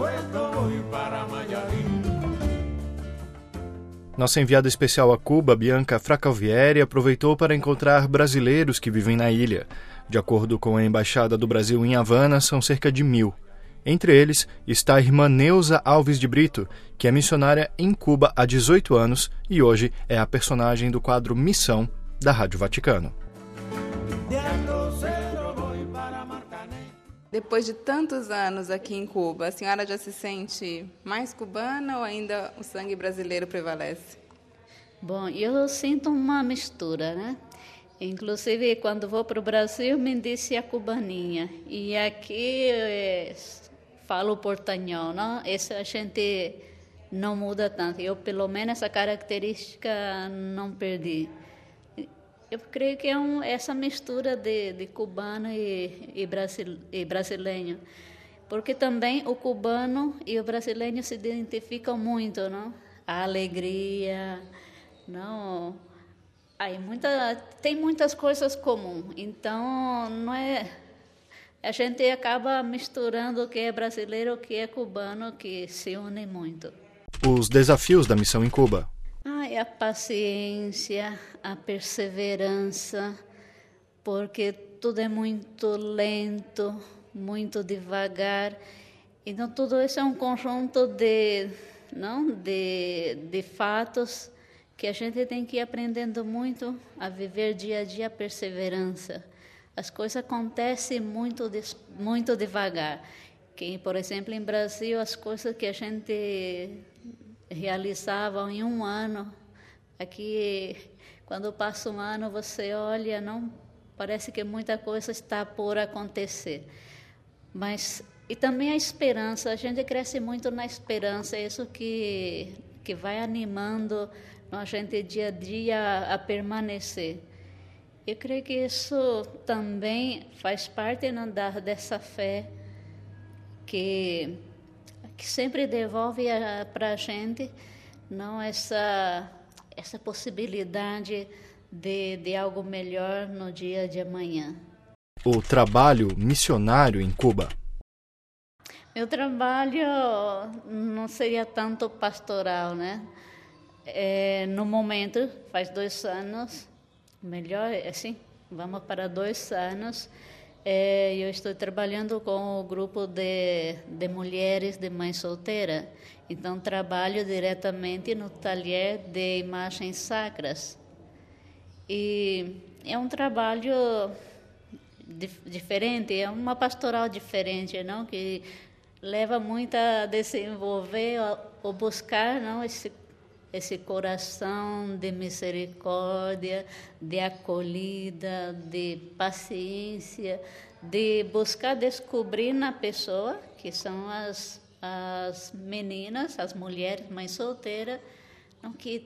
Nossa enviada especial a Cuba, Bianca Fracalvieri, aproveitou para encontrar brasileiros que vivem na ilha. De acordo com a Embaixada do Brasil em Havana, são cerca de 1.000. Entre eles está a irmã Neuza Alves de Brito, que é missionária em Cuba há 18 anos e hoje é a personagem do quadro Missão da Rádio Vaticano. Depois de tantos anos aqui em Cuba, a senhora já se sente mais cubana ou ainda o sangue brasileiro prevalece? Bom, eu sinto uma mistura, né? Inclusive, quando vou para o Brasil, me disse a cubaninha. E aqui falo portanhol, não? Esse a gente não muda tanto. Eu, pelo menos, essa característica não perdi. Eu creio que é essa mistura de cubano e brasileiro, porque também o cubano e o brasileiro se identificam muito, não? A alegria, não? Tem muitas coisas comuns, então não é. A gente acaba misturando o que é brasileiro, o que é cubano, que se une muito. Os desafios da missão em Cuba. É a paciência, a perseverança, porque tudo é muito lento, muito devagar. Então, tudo isso é um conjunto de fatos que a gente tem que ir aprendendo muito a viver dia a dia a perseverança. As coisas acontecem muito devagar. Que, por exemplo, em Brasil, as coisas que a gente realizava em um ano, aqui, quando passa um ano, você olha, não parece que muita coisa está por acontecer. E também a esperança, a gente cresce muito na esperança, é isso que vai animando a gente dia a dia a permanecer. Eu creio que isso também faz parte dessa fé que sempre devolve para a gente essa possibilidade de algo melhor no dia de amanhã. O trabalho missionário em Cuba. Meu trabalho não seria tanto pastoral, né? No momento, faz 2 anos, melhor assim, vamos para 2 anos, eu estou trabalhando com o grupo de mulheres de mãe solteira. Então, trabalho diretamente no taller de imagens sacras. E é um trabalho diferente, é uma pastoral diferente, não? Que leva muito a desenvolver ou buscar, não? Esse coração de misericórdia, de acolhida, de paciência, de buscar descobrir na pessoa, que são as meninas, as mulheres, mães solteiras, que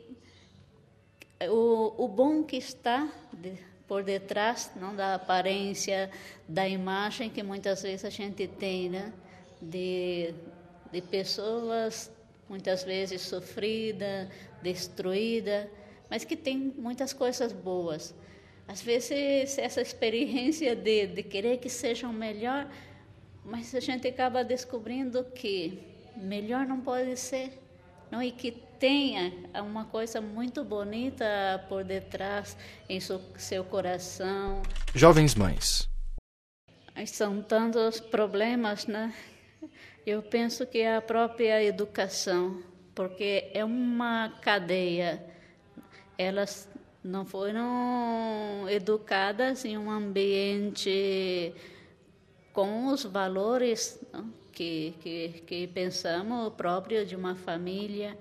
o bom que está por detrás, não, da aparência, da imagem que muitas vezes a gente tem, né, de pessoas muitas vezes sofrida, destruída, mas que tem muitas coisas boas. Às vezes, essa experiência de querer que sejam melhor, mas a gente acaba descobrindo que melhor não pode ser, não? E que tenha uma coisa muito bonita por detrás em seu coração. Jovens mães. São tantos problemas, né? Eu penso que é a própria educação, porque é uma cadeia. Elas não foram educadas em um ambiente com os valores, não, que pensamos próprio de uma família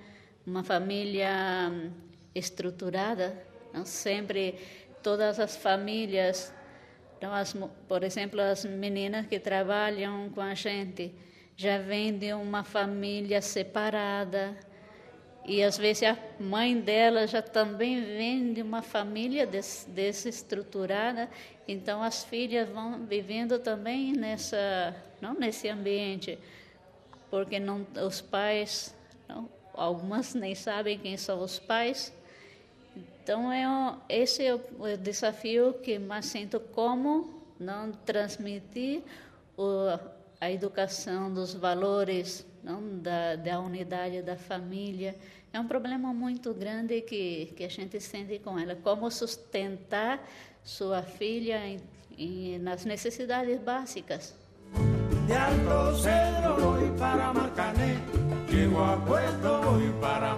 estruturada. Não? Sempre todas as famílias, então, por exemplo, as meninas que trabalham com a gente, já vem de uma família separada, e às vezes a mãe dela já também vem de uma família desestruturada, então as filhas vão vivendo também nesse ambiente, porque os pais, algumas nem sabem quem são os pais. Então esse é o desafio que mais sinto, como não transmitir a educação dos valores não, da unidade da família. É um problema muito grande que a gente sente com ela. Como sustentar sua filha nas necessidades básicas. De Alto Cedro voy para Marcané, llego a Puerto voy para